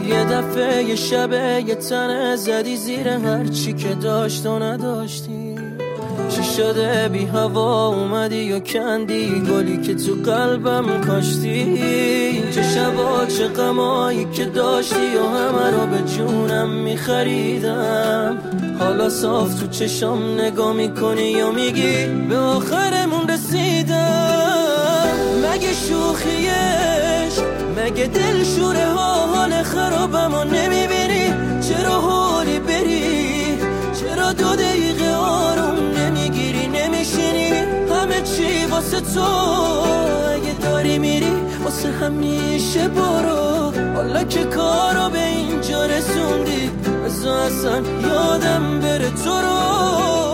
یه دفعه یه شبه یه تنه زدی زیر هر چی که داشت و نداشتی. چی شده بی هوا اومدی و کندی گلی که تو قلبم کاشتی. چه شبا چه غمایی که داشتی و همه رو به جونم میخریدم. حالا صاف تو چشام نگاه میکنی یا میگی به آخرمون رسیدم. مگه شوخیش مگه دل شوره ها حال خرابمو نمیبینی؟ چرا حالی بری؟ چرا 2 دقیقه آروم نمیگیری نمیشینی؟ همه چی واسه تو اگه داری میری واسه همیشه برو. حالا که کارو به اینجا رسوندی بذار اصلا یادم بره تو رو.